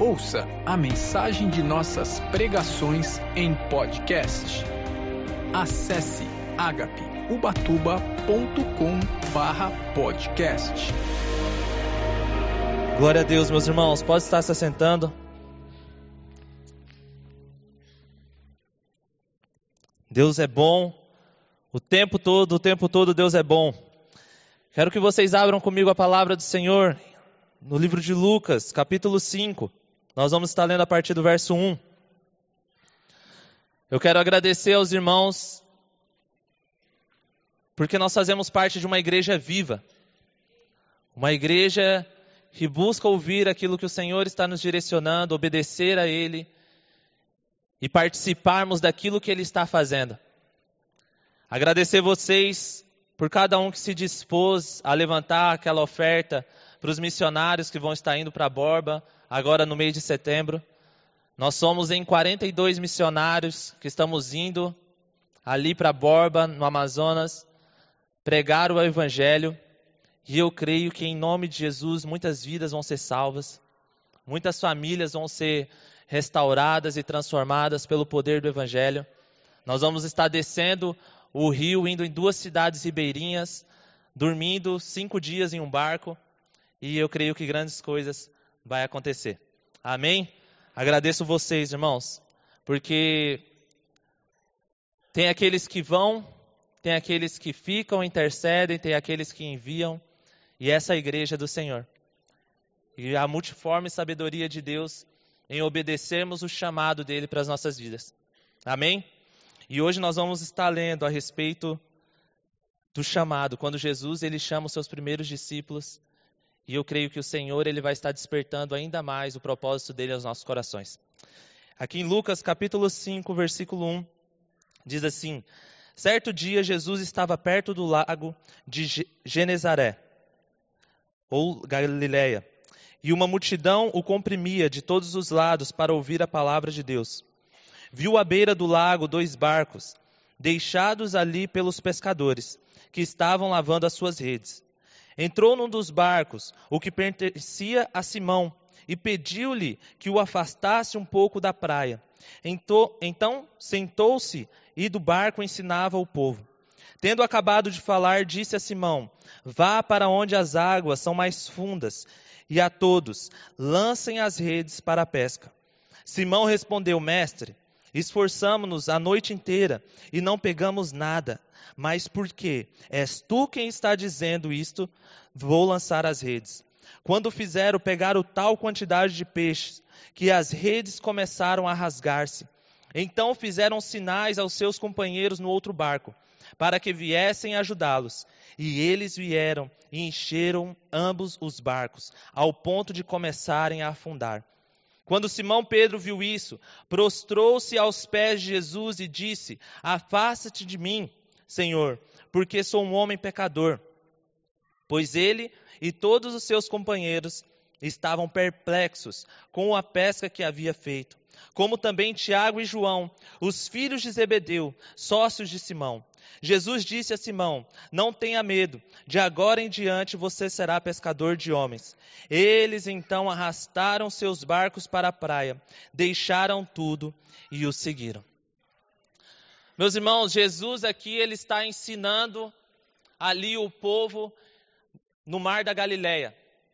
Ouça a mensagem de nossas pregações em podcast. Acesse agapeubatuba.com/podcast. Glória a Deus, meus irmãos. Pode estar se assentando. Deus é bom. O tempo todo Deus é bom. Quero que vocês abram comigo a palavra do Senhor no livro de Lucas, capítulo 5. Nós vamos estar lendo a partir do verso 1. Eu quero agradecer aos irmãos, porque nós fazemos parte de uma igreja viva. Uma igreja que busca ouvir aquilo que o Senhor está nos direcionando, obedecer a Ele e participarmos daquilo que Ele está fazendo. Agradecer vocês por cada um que se dispôs a levantar aquela oferta para os missionários que vão estar indo para Borba, agora no mês de setembro. Nós somos em 42 missionários que estamos indo ali para Borba, no Amazonas, pregar o Evangelho. E eu creio que em nome de Jesus muitas vidas vão ser salvas, muitas famílias vão ser restauradas e transformadas pelo poder do Evangelho. Nós vamos estar descendo o rio, indo em 2 cidades ribeirinhas, dormindo 5 dias em um barco, e eu creio que grandes coisas vai acontecer. Amém? Agradeço vocês, irmãos, porque tem aqueles que vão, tem aqueles que ficam, intercedem, tem aqueles que enviam, e essa é a igreja do Senhor. E a multiforme sabedoria de Deus em obedecermos o chamado dele para as nossas vidas. Amém? E hoje nós vamos estar lendo a respeito do chamado, quando Jesus ele chama os seus primeiros discípulos, e eu creio que o Senhor ele vai estar despertando ainda mais o propósito dele aos nossos corações. Aqui em Lucas capítulo 5, versículo 1, diz assim: certo dia Jesus estava perto do lago de Genezaré, ou Galileia, e uma multidão o comprimia de todos os lados para ouvir a palavra de Deus. Viu à beira do lago 2 barcos, deixados ali pelos pescadores, que estavam lavando as suas redes. Entrou num dos barcos, o que pertencia a Simão, e pediu-lhe que o afastasse um pouco da praia. Então sentou-se e do barco ensinava o povo. Tendo acabado de falar, disse a Simão: vá para onde as águas são mais fundas, e a todos lancem as redes para a pesca. Simão respondeu: mestre, esforçamo-nos a noite inteira e não pegamos nada, mas porque és tu quem está dizendo isto, vou lançar as redes. Quando fizeram, pegaram tal quantidade de peixes, que as redes começaram a rasgar-se. Então fizeram sinais aos seus companheiros no outro barco, para que viessem ajudá-los. E eles vieram e encheram ambos os barcos, ao ponto de começarem a afundar. Quando Simão Pedro viu isso, prostrou-se aos pés de Jesus e disse: afasta-te de mim, Senhor, porque sou um homem pecador. Pois ele e todos os seus companheiros estavam perplexos com a pesca que havia feito, como também Tiago e João, os filhos de Zebedeu, sócios de Simão. Jesus disse a Simão: não tenha medo, de agora em diante você será pescador de homens. Eles então arrastaram seus barcos para a praia, deixaram tudo e o seguiram. Meus irmãos, Jesus aqui ele está ensinando ali o povo no mar da Galileia.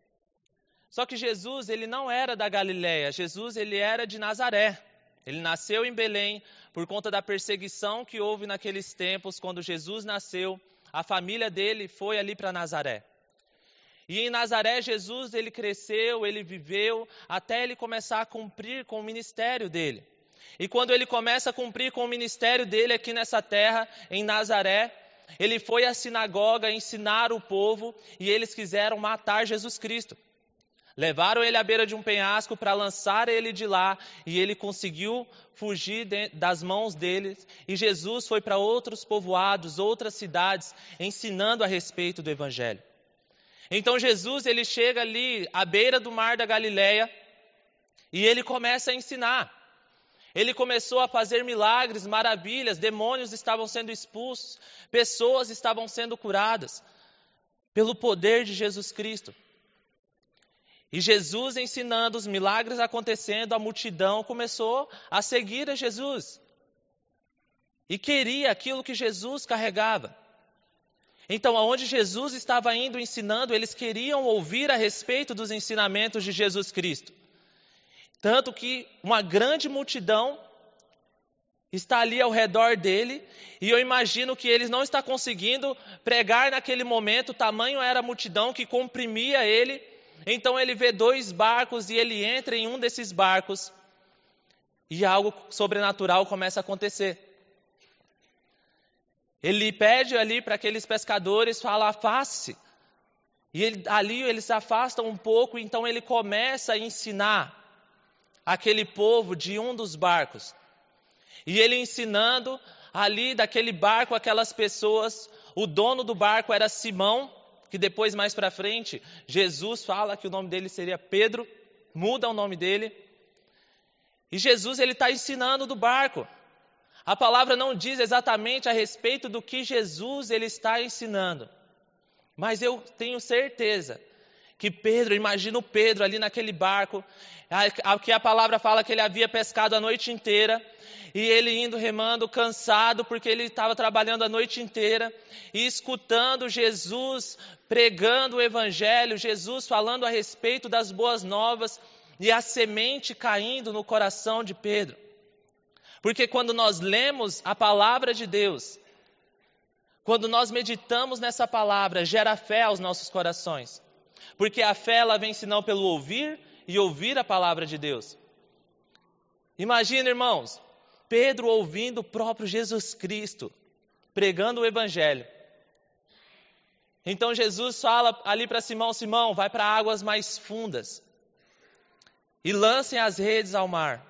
Só que Jesus ele não era da Galileia, Jesus ele era de Nazaré. Ele nasceu em Belém por conta da perseguição que houve naqueles tempos. Quando Jesus nasceu, a família dele foi ali para Nazaré. E em Nazaré, Jesus ele cresceu, ele viveu, até ele começar a cumprir com o ministério dele. E quando ele começa a cumprir com o ministério dele aqui nessa terra, em Nazaré, ele foi à sinagoga ensinar o povo e eles quiseram matar Jesus Cristo. Levaram ele à beira de um penhasco para lançar ele de lá e ele conseguiu fugir das mãos deles. E Jesus foi para outros povoados, outras cidades, ensinando a respeito do Evangelho. Então Jesus ele chega ali à beira do mar da Galileia e ele começa a ensinar. Ele começou a fazer milagres, maravilhas, demônios estavam sendo expulsos, pessoas estavam sendo curadas pelo poder de Jesus Cristo. E Jesus ensinando, os milagres acontecendo, a multidão começou a seguir a Jesus. E queria aquilo que Jesus carregava. Então, aonde Jesus estava indo ensinando, eles queriam ouvir a respeito dos ensinamentos de Jesus Cristo. Tanto que uma grande multidão está ali ao redor dele, e eu imagino que ele não está conseguindo pregar naquele momento, tamanho era a multidão que comprimia ele. Então ele vê 2 barcos e ele entra em um desses barcos, e algo sobrenatural começa a acontecer. Ele pede ali para aqueles pescadores, fala, afaste-se. E ali eles se afastam um pouco, então ele começa a ensinar aquele povo de um dos barcos. E ele ensinando ali daquele barco, aquelas pessoas, o dono do barco era Simão, que depois mais para frente, Jesus fala que o nome dele seria Pedro, muda o nome dele. E Jesus ele está ensinando do barco. A palavra não diz exatamente a respeito do que Jesus ele está ensinando. Mas eu tenho certeza que Pedro, imagina o Pedro ali naquele barco, que a palavra fala que ele havia pescado a noite inteira, e ele indo remando cansado, porque ele estava trabalhando a noite inteira, e escutando Jesus pregando o evangelho, Jesus falando a respeito das boas novas, e a semente caindo no coração de Pedro. Porque quando nós lemos a palavra de Deus, quando nós meditamos nessa palavra, gera fé aos nossos corações. Porque a fé ela vem senão pelo ouvir e ouvir a palavra de Deus. Imagina, irmãos, Pedro ouvindo o próprio Jesus Cristo, pregando o evangelho. Então Jesus fala ali para Simão, Simão, vai para águas mais fundas e lancem as redes ao mar.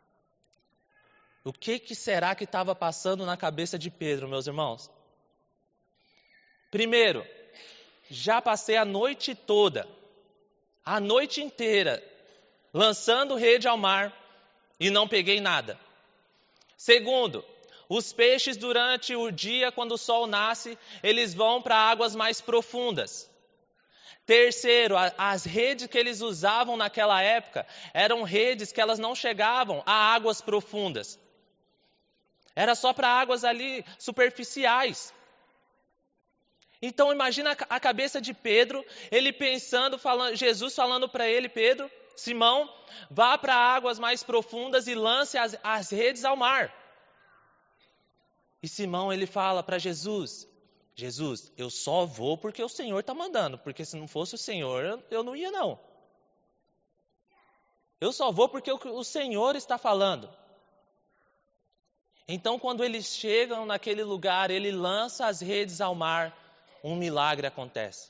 O que será que estava passando na cabeça de Pedro, meus irmãos? Primeiro, já passei a noite toda, a noite inteira, lançando rede ao mar e não peguei nada. Segundo, os peixes durante o dia, quando o sol nasce, eles vão para águas mais profundas. Terceiro, as redes que eles usavam naquela época eram redes que elas não chegavam a águas profundas. Era só para águas ali superficiais. Então imagina a cabeça de Pedro, ele pensando, Jesus falando para ele, Pedro, Simão, vá para águas mais profundas e lance as redes ao mar. E Simão ele fala para Jesus, eu só vou porque o Senhor está mandando, porque se não fosse o Senhor, eu não ia não. Eu só vou porque o Senhor está falando. Então quando eles chegam naquele lugar, ele lança as redes ao mar, um milagre acontece.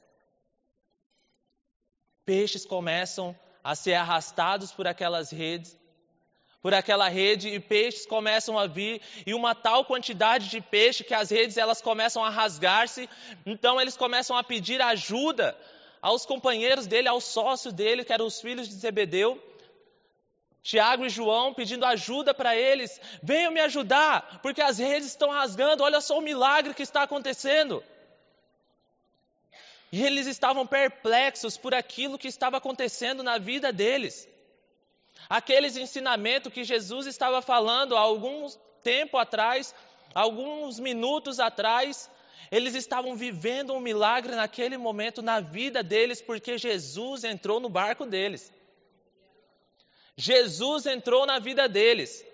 Peixes começam a ser arrastados por aquelas redes, por aquela rede, e peixes começam a vir, e uma tal quantidade de peixe que as redes elas começam a rasgar-se, então eles começam a pedir ajuda aos companheiros dele, aos sócios dele, que eram os filhos de Zebedeu, Tiago e João, pedindo ajuda para eles, venham me ajudar, porque as redes estão rasgando, olha só o milagre que está acontecendo. E eles estavam perplexos por aquilo que estava acontecendo na vida deles. Aqueles ensinamentos que Jesus estava falando há algum tempo atrás, alguns minutos atrás, eles estavam vivendo um milagre naquele momento na vida deles, porque Jesus entrou no barco deles. Jesus entrou na vida deles.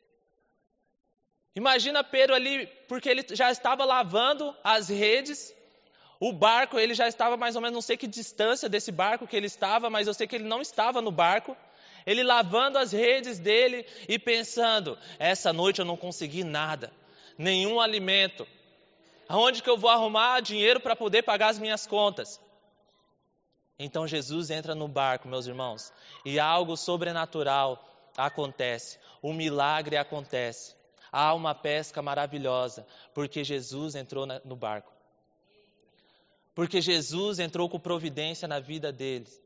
Imagina Pedro ali, porque ele já estava lavando as redes. O barco, ele já estava mais ou menos, não sei que distância desse barco que ele estava, mas eu sei que ele não estava no barco. Ele lavando as redes dele e pensando, essa noite eu não consegui nada, nenhum alimento. Aonde que eu vou arrumar dinheiro para poder pagar as minhas contas? Então Jesus entra no barco, meus irmãos, e algo sobrenatural acontece, um milagre acontece. Há uma pesca maravilhosa, porque Jesus entrou no barco. Porque Jesus entrou com providência na vida deles.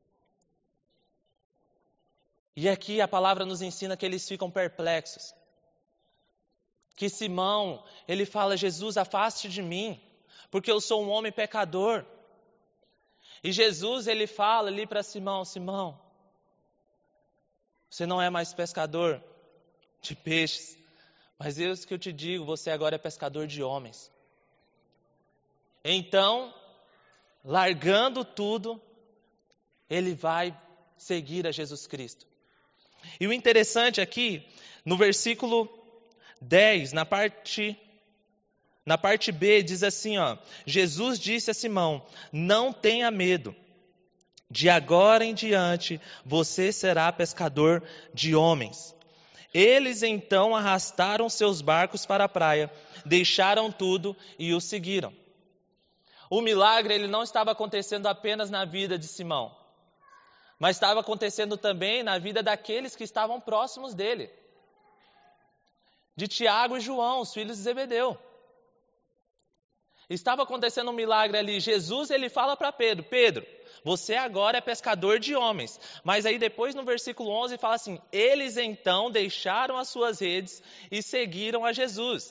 E aqui a palavra nos ensina que eles ficam perplexos. Que Simão, ele fala, Jesus, afaste de mim, porque eu sou um homem pecador. E Jesus, ele fala ali para Simão: Simão, você não é mais pescador de peixes, mas eu que eu te digo, você agora é pescador de homens. Então, largando tudo, ele vai seguir a Jesus Cristo. E o interessante aqui, no versículo 10, na parte B, diz assim, ó: Jesus disse a Simão: não tenha medo, de agora em diante você será pescador de homens. Eles então arrastaram seus barcos para a praia, deixaram tudo e o seguiram. O milagre, ele não estava acontecendo apenas na vida de Simão, mas estava acontecendo também na vida daqueles que estavam próximos dele, de Tiago e João, os filhos de Zebedeu. Estava acontecendo um milagre ali. Jesus, ele fala para Pedro: Pedro, você agora é pescador de homens. Mas aí depois no versículo 11 fala assim: eles então deixaram as suas redes e seguiram a Jesus.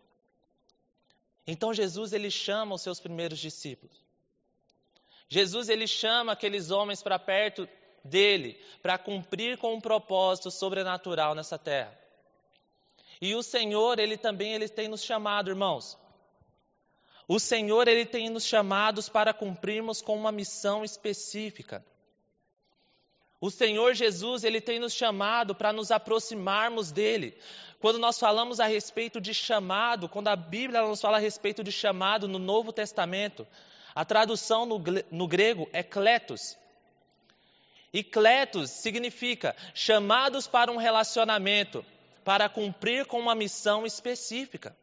Então Jesus, ele chama os seus primeiros discípulos. Jesus, ele chama aqueles homens para perto dele, para cumprir com um propósito sobrenatural nessa terra. E o Senhor, ele tem nos chamado, irmãos. O Senhor, ele tem nos chamados para cumprirmos com uma missão específica. O Senhor Jesus, ele tem nos chamado para nos aproximarmos dele. Quando nós falamos a respeito de chamado, quando a Bíblia nos fala a respeito de chamado no Novo Testamento, a tradução no grego é kletos. E kletos significa chamados para um relacionamento, para cumprir com uma missão específica.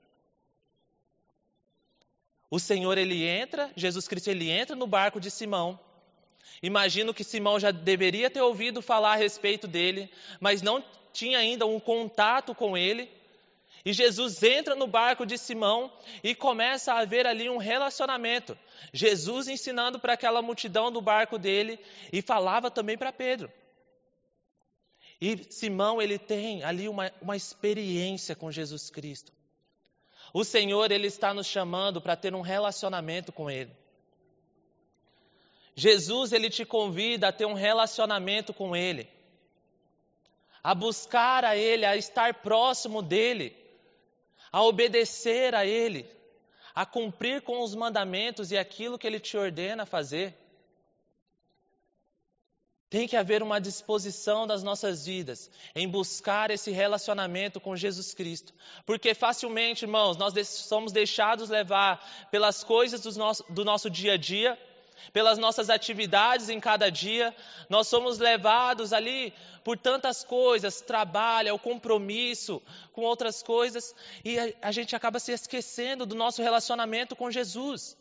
O Senhor, Jesus Cristo, ele entra no barco de Simão. Imagino que Simão já deveria ter ouvido falar a respeito dele, mas não tinha ainda um contato com ele. E Jesus entra no barco de Simão e começa a haver ali um relacionamento. Jesus ensinando para aquela multidão do barco dele e falava também para Pedro. E Simão, ele tem ali uma experiência com Jesus Cristo. O Senhor, ele está nos chamando para ter um relacionamento com ele. Jesus, ele te convida a ter um relacionamento com ele, a buscar a ele, a estar próximo dele, a obedecer a ele, a cumprir com os mandamentos e aquilo que ele te ordena fazer. Tem que haver uma disposição das nossas vidas em buscar esse relacionamento com Jesus Cristo. Porque facilmente, irmãos, nós somos deixados levar pelas coisas do nosso dia a dia, pelas nossas atividades em cada dia. Nós somos levados ali por tantas coisas, trabalho, o compromisso com outras coisas, e a gente acaba se esquecendo do nosso relacionamento com Jesus.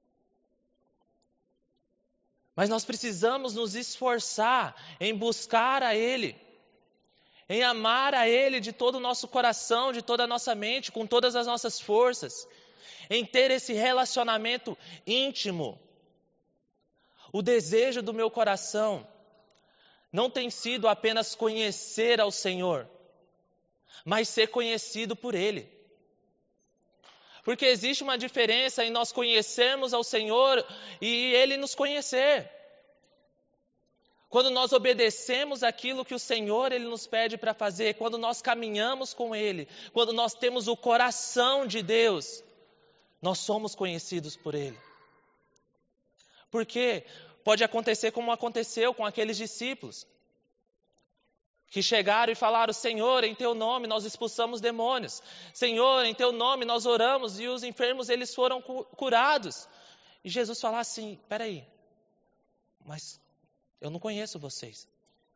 Mas nós precisamos nos esforçar em buscar a Ele, em amar a Ele de todo o nosso coração, de toda a nossa mente, com todas as nossas forças, em ter esse relacionamento íntimo. O desejo do meu coração não tem sido apenas conhecer ao Senhor, mas ser conhecido por Ele. Porque existe uma diferença em nós conhecermos ao Senhor e Ele nos conhecer. Quando nós obedecemos aquilo que o Senhor Ele nos pede para fazer, quando nós caminhamos com Ele, quando nós temos o coração de Deus, nós somos conhecidos por Ele. Porque pode acontecer como aconteceu com aqueles discípulos, que chegaram e falaram: Senhor, em Teu nome nós expulsamos demônios. Senhor, em Teu nome nós oramos e os enfermos eles foram curados. E Jesus fala assim: peraí, mas eu não conheço vocês.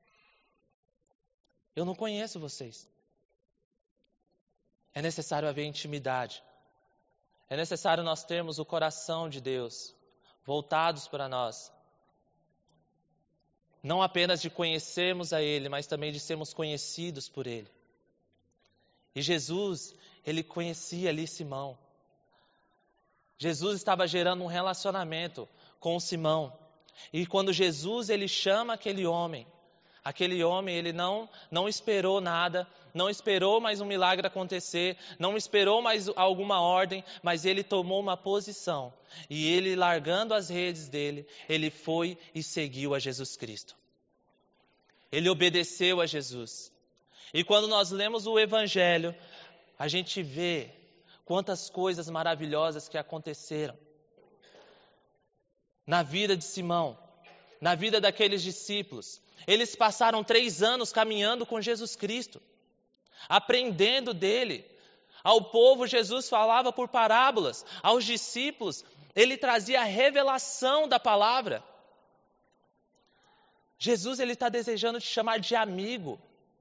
Eu não conheço vocês. É necessário haver intimidade. É necessário nós termos o coração de Deus voltados para nós. Não apenas de conhecermos a Ele, mas também de sermos conhecidos por Ele. E Jesus, Ele conhecia ali Simão. Jesus estava gerando um relacionamento com Simão. E quando Jesus, Ele chama aquele homem, Aquele homem, ele não esperou nada, não esperou mais um milagre acontecer, não esperou mais alguma ordem, mas ele tomou uma posição. E ele, largando as redes dele, ele foi e seguiu a Jesus Cristo. Ele obedeceu a Jesus. E quando nós lemos o Evangelho, a gente vê quantas coisas maravilhosas que aconteceram na vida de Simão, na vida daqueles discípulos. Eles passaram 3 anos caminhando com Jesus Cristo, aprendendo dele. Ao povo, Jesus falava por parábolas. Aos discípulos, ele trazia a revelação da palavra. Jesus, ele está desejando te chamar de amigo.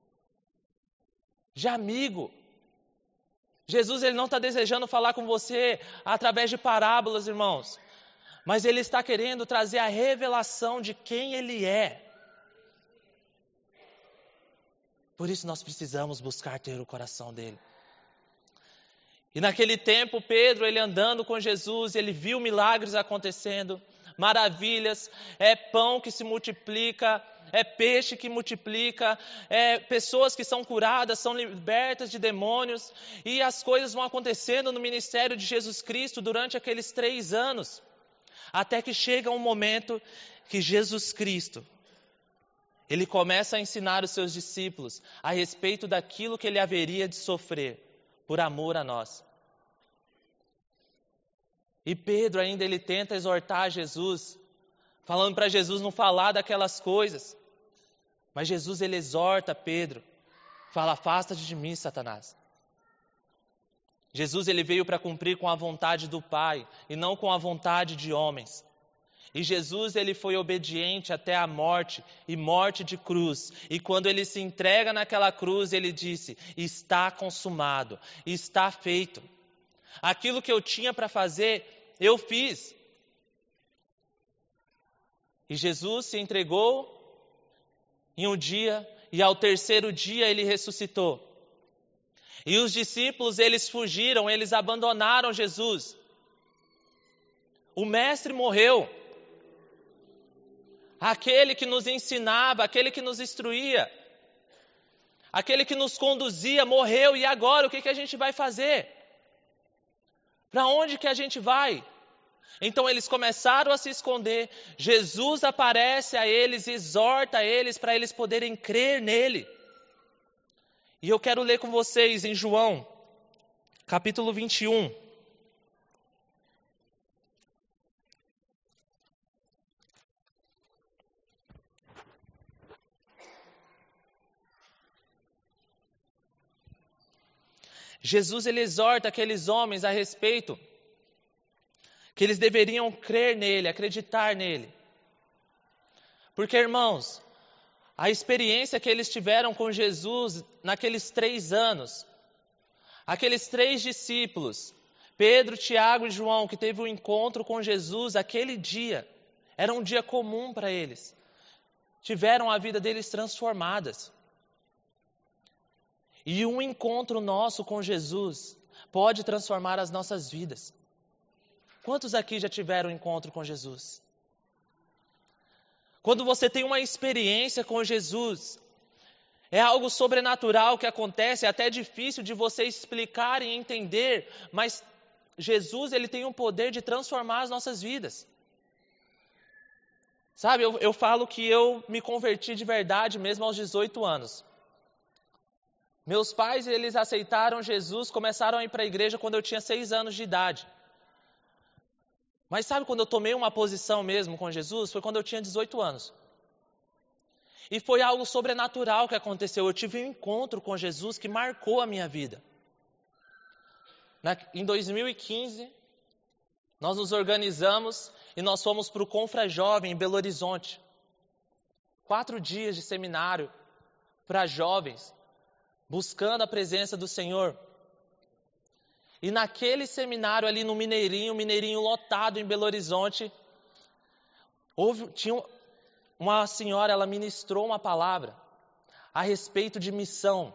De amigo. Jesus, ele não está desejando falar com você através de parábolas, irmãos. Mas ele está querendo trazer a revelação de quem ele é. Por isso nós precisamos buscar ter o coração dele. E naquele tempo, Pedro, ele andando com Jesus, ele viu milagres acontecendo, maravilhas, é pão que se multiplica, é peixe que multiplica, é pessoas que são curadas, são libertas de demônios, e as coisas vão acontecendo no ministério de Jesus Cristo durante aqueles 3 anos, até que chega um momento que Jesus Cristo, ele começa a ensinar os seus discípulos a respeito daquilo que ele haveria de sofrer por amor a nós. E Pedro ainda ele tenta exortar Jesus, falando para Jesus não falar daquelas coisas. Mas Jesus ele exorta Pedro, fala: afasta-te de mim, Satanás. Jesus ele veio para cumprir com a vontade do Pai e não com a vontade de homens. E Jesus ele foi obediente até a morte, e morte de cruz. E quando ele se entrega naquela cruz, ele disse: está consumado, está feito. Aquilo que eu tinha para fazer, eu fiz. E Jesus se entregou em um dia, e ao 3º dia ele ressuscitou. E os discípulos, eles fugiram, eles abandonaram Jesus. O mestre morreu. Aquele que nos ensinava, aquele que nos instruía, aquele que nos conduzia, morreu. E agora, o que a gente vai fazer? Para onde que a gente vai? Então eles começaram a se esconder. Jesus aparece a eles, exorta eles para eles poderem crer nele. E eu quero ler com vocês em João, capítulo 21. Jesus ele exorta aqueles homens a respeito que eles deveriam crer nele, acreditar nele. Porque, irmãos, a experiência que eles tiveram com Jesus naqueles 3 anos, aqueles 3 discípulos, Pedro, Tiago e João, que teve um encontro com Jesus aquele dia, era um dia comum para eles. Tiveram a vida deles transformadas. E um encontro nosso com Jesus pode transformar as nossas vidas. Quantos aqui já tiveram um encontro com Jesus? Quando você tem uma experiência com Jesus, é algo sobrenatural que acontece, é até difícil de você explicar e entender, mas Jesus ele tem o poder de transformar as nossas vidas. Sabe, eu falo que eu me converti de verdade mesmo aos 18 anos. Meus pais, eles aceitaram Jesus, começaram a ir para a igreja quando eu tinha 6 anos de idade. Mas sabe quando eu tomei uma posição mesmo com Jesus? Foi quando eu tinha 18 anos. E foi algo sobrenatural que aconteceu. Eu tive um encontro com Jesus que marcou a minha vida. Em 2015, nós nos organizamos e nós fomos para o Confra Jovem em Belo Horizonte. 4 dias de seminário para jovens, buscando a presença do Senhor. E naquele seminário ali no Mineirinho lotado em Belo Horizonte, tinha uma senhora, ela ministrou uma palavra a respeito de missão.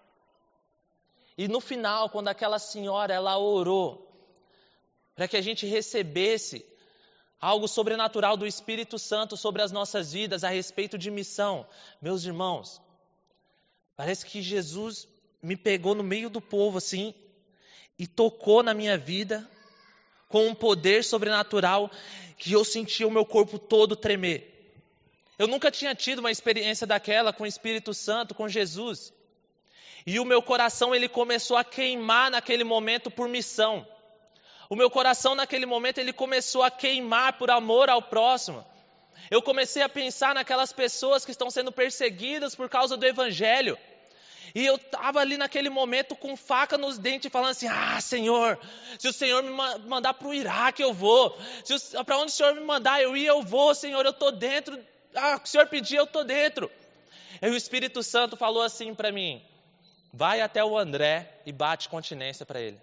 E no final, quando aquela senhora, ela orou para que a gente recebesse Algo sobrenatural do Espírito Santo sobre as nossas vidas a respeito de missão. Meus irmãos, parece que Jesus me pegou no meio do povo assim e tocou na minha vida com um poder sobrenatural que eu sentia o meu corpo todo tremer. Eu nunca tinha tido uma experiência daquela com o Espírito Santo, com Jesus. E o meu coração ele começou a queimar naquele momento por missão. O meu coração naquele momento ele começou a queimar por amor ao próximo. Eu comecei a pensar naquelas pessoas que estão sendo perseguidas por causa do Evangelho. E eu estava ali naquele momento com faca nos dentes, falando assim, Senhor, se o Senhor me mandar para o Iraque, eu vou. Para onde o Senhor me mandar eu ir, eu vou, Senhor, eu estou dentro. O que o Senhor pedir, eu estou dentro. E o Espírito Santo falou assim para mim, vai até o André e bate continência para ele.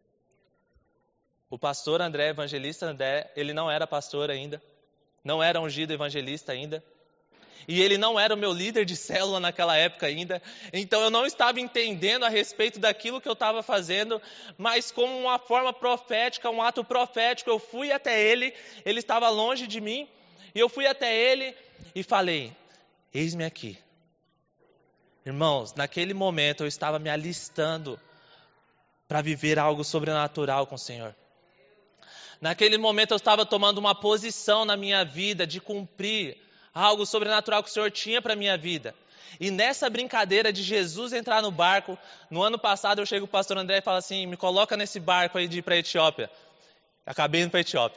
O pastor André, evangelista André, ele não era pastor ainda, não era ungido evangelista ainda. E ele não era o meu líder de célula naquela época ainda. Então eu não estava entendendo a respeito daquilo que eu estava fazendo. Mas como uma forma profética, um ato profético, eu fui até ele. Ele estava longe de mim. E eu fui até ele e falei, eis-me aqui. Irmãos, naquele momento eu estava me alistando para viver algo sobrenatural com o Senhor. Naquele momento eu estava tomando uma posição na minha vida de cumprir algo sobrenatural que o Senhor tinha para a minha vida. E nessa brincadeira de Jesus entrar no barco, no ano passado eu chego para o pastor André e falo assim, me coloca nesse barco aí de ir para a Etiópia. Acabei indo para a Etiópia.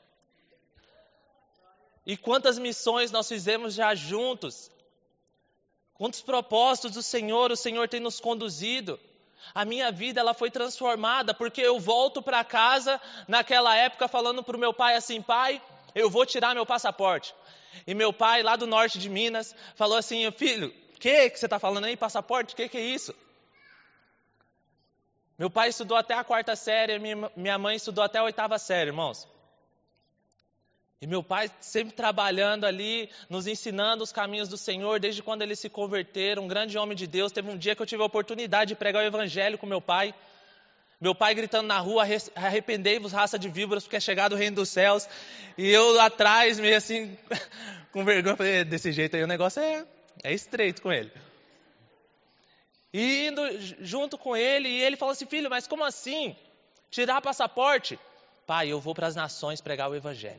E quantas missões nós fizemos já juntos. Quantos propósitos do Senhor o Senhor tem nos conduzido. A minha vida ela foi transformada porque eu volto para casa naquela época falando para o meu pai assim, pai, eu vou tirar meu passaporte. E meu pai, lá do norte de Minas, falou assim, filho, o que você está falando aí, passaporte? O que é isso? Meu pai estudou até a 4ª série, minha mãe estudou até a 8ª série, irmãos. E meu pai sempre trabalhando ali, nos ensinando os caminhos do Senhor, desde quando ele se converteram, um grande homem de Deus. Teve um dia que eu tive a oportunidade de pregar o Evangelho com meu pai. Meu pai gritando na rua, arrependei-vos, raça de víboras, porque é chegado o reino dos céus. E eu lá atrás, meio assim, com vergonha, falei, desse jeito aí o negócio é estreito com ele. E indo junto com ele, e ele falou assim, filho, mas como assim? Tirar passaporte? Pai, eu vou para as nações pregar o Evangelho.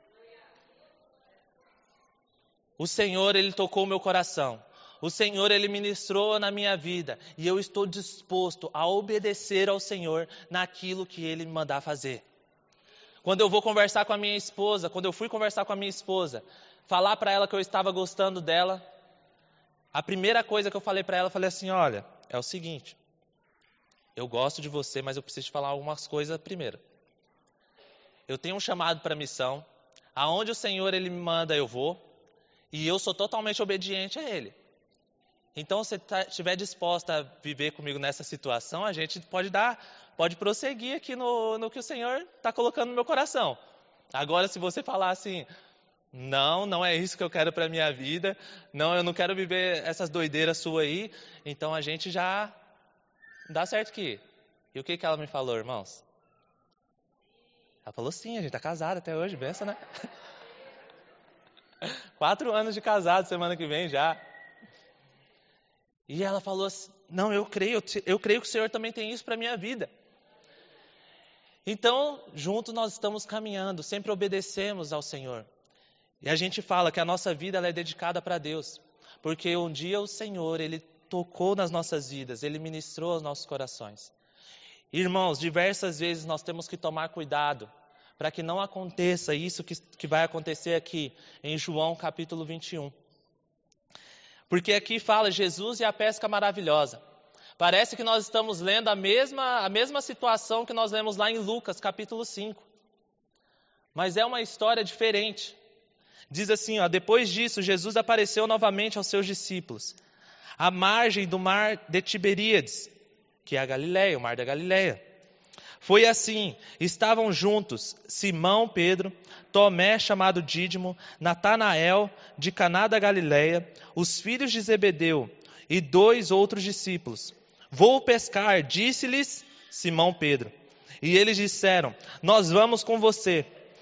O Senhor, Ele tocou o meu coração. O Senhor, Ele ministrou na minha vida. E eu estou disposto a obedecer ao Senhor naquilo que Ele me mandar fazer. Quando eu vou conversar com a minha esposa, quando eu fui conversar com a minha esposa, falar para ela que eu estava gostando dela, a primeira coisa que eu falei para ela, eu falei assim, olha, é o seguinte, eu gosto de você, mas eu preciso te falar algumas coisas primeiro. Eu tenho um chamado para missão, aonde o Senhor Ele me manda eu vou, e eu sou totalmente obediente a Ele. Então, se você estiver disposta a viver comigo nessa situação, a gente pode prosseguir aqui no que o Senhor está colocando no meu coração. Agora, se você falar assim, não é isso que eu quero para a minha vida, não, eu não quero viver essas doideiras suas aí, então a gente já dá certo aqui. E o que ela me falou, irmãos? Ela falou sim, a gente está casado até hoje, benção, né? 4 anos de casado, semana que vem já. E ela falou assim, não, eu creio que o Senhor também tem isso para a minha vida. Então, juntos nós estamos caminhando, sempre obedecemos ao Senhor. E a gente fala que a nossa vida ela é dedicada para Deus. Porque um dia o Senhor, Ele tocou nas nossas vidas, Ele ministrou aos nossos corações. Irmãos, diversas vezes nós temos que tomar cuidado para que não aconteça isso que vai acontecer aqui em João capítulo 21. Porque aqui fala Jesus e a pesca maravilhosa. Parece que nós estamos lendo a mesma situação que nós lemos lá em Lucas capítulo 5. Mas é uma história diferente. Diz assim, depois disso Jesus apareceu novamente aos seus discípulos, à margem do mar de Tiberíades, que é a Galileia, o mar da Galileia. Foi assim, estavam juntos Simão, Pedro, Tomé, chamado Dídimo, Natanael, de Caná da Galileia, os filhos de Zebedeu e 2 outros discípulos. Vou pescar, disse-lhes Simão Pedro. E eles disseram, nós vamos com você.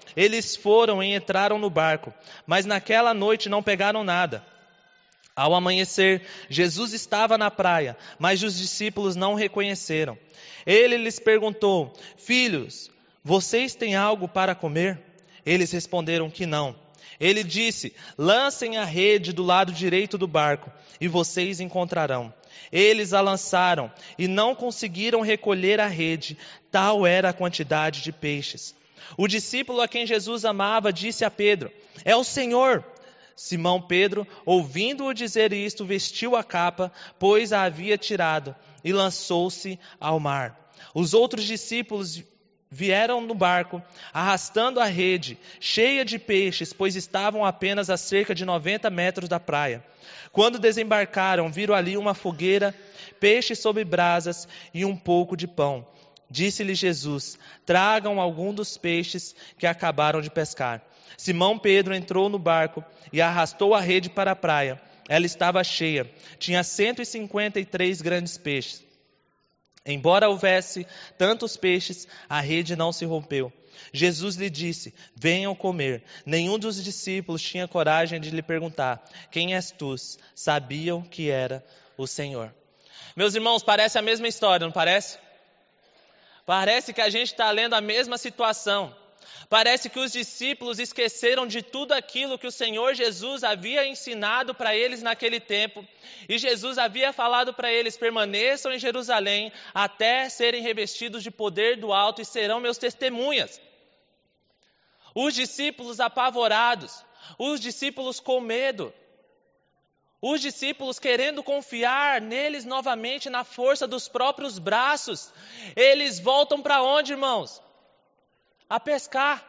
Eles foram e entraram no barco, mas naquela noite não pegaram nada. Ao amanhecer, Jesus estava na praia, mas os discípulos não o reconheceram. Ele lhes perguntou: Filhos, vocês têm algo para comer? Eles responderam que não. Ele disse: Lancem a rede do lado direito do barco, e vocês encontrarão. Eles a lançaram e não conseguiram recolher a rede, tal era a quantidade de peixes. O discípulo a quem Jesus amava disse a Pedro: É o Senhor. Simão Pedro, ouvindo-o dizer isto, vestiu a capa, pois a havia tirado, e lançou-se ao mar. Os outros discípulos vieram no barco, arrastando a rede, cheia de peixes, pois estavam apenas a cerca de 90 metros da praia. Quando desembarcaram, viram ali uma fogueira, peixes sobre brasas e um pouco de pão. Disse-lhe Jesus: Tragam algum dos peixes que acabaram de pescar. Simão Pedro entrou no barco e arrastou a rede para a praia. Ela estava cheia, tinha 153 grandes peixes. Embora houvesse tantos peixes, a rede não se rompeu. Jesus lhe disse: Venham comer. Nenhum dos discípulos tinha coragem de lhe perguntar: Quem és tu? Sabiam que era o Senhor. Meus irmãos, parece a mesma história, não parece? Parece que a gente está lendo a mesma situação. Parece que os discípulos esqueceram de tudo aquilo que o Senhor Jesus havia ensinado para eles naquele tempo. E Jesus havia falado para eles: permaneçam em Jerusalém até serem revestidos de poder do alto e serão meus testemunhas. Os discípulos apavorados, os discípulos com medo, os discípulos querendo confiar neles novamente na força dos próprios braços, eles voltam para onde, irmãos? A pescar.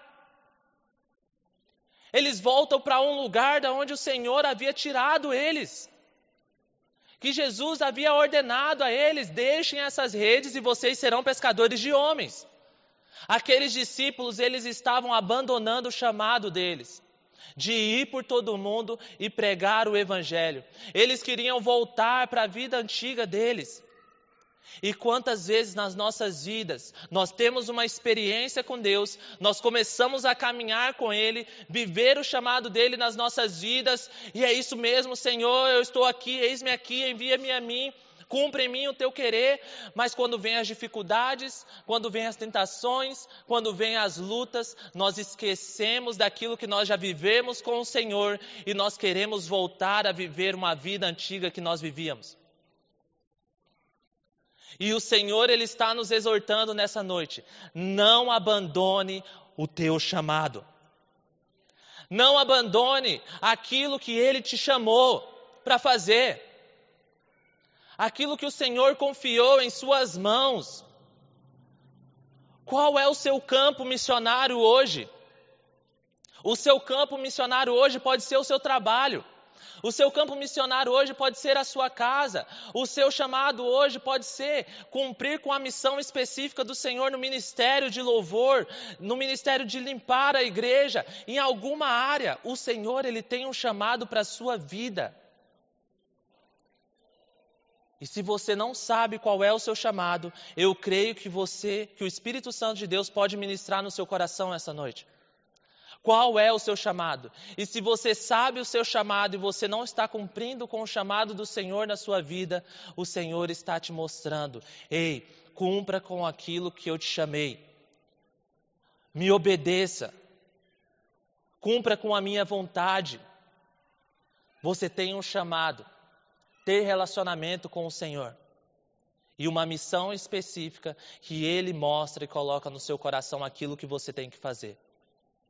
Eles voltam para um lugar de onde o Senhor havia tirado eles. Que Jesus havia ordenado a eles: deixem essas redes e vocês serão pescadores de homens. Aqueles discípulos, eles estavam abandonando o chamado deles, de ir por todo o mundo e pregar o Evangelho. Eles queriam voltar para a vida antiga deles. E quantas vezes nas nossas vidas nós temos uma experiência com Deus, nós começamos a caminhar com Ele, viver o chamado dEle nas nossas vidas, e é isso mesmo, Senhor, eu estou aqui, eis-me aqui, envia-me a mim, cumpre em mim o teu querer. Mas quando vem as dificuldades, quando vem as tentações, quando vem as lutas, nós esquecemos daquilo que nós já vivemos com o Senhor e nós queremos voltar a viver uma vida antiga que nós vivíamos. E o Senhor, Ele está nos exortando nessa noite: não abandone o teu chamado. Não abandone aquilo que Ele te chamou para fazer. Aquilo que o Senhor confiou em suas mãos. Qual é o seu campo missionário hoje? O seu campo missionário hoje pode ser o seu trabalho. O seu campo missionário hoje pode ser a sua casa. O seu chamado hoje pode ser cumprir com a missão específica do Senhor no ministério de louvor, no ministério de limpar a igreja. Em alguma área, o Senhor, Ele tem um chamado para a sua vida. E se você não sabe qual é o seu chamado, eu creio que o Espírito Santo de Deus pode ministrar no seu coração essa noite. Qual é o seu chamado? E se você sabe o seu chamado e você não está cumprindo com o chamado do Senhor na sua vida, o Senhor está te mostrando: ei, cumpra com aquilo que eu te chamei. Me obedeça. Cumpra com a minha vontade. Você tem um chamado. Ter relacionamento com o Senhor. E uma missão específica que Ele mostra e coloca no seu coração aquilo que você tem que fazer.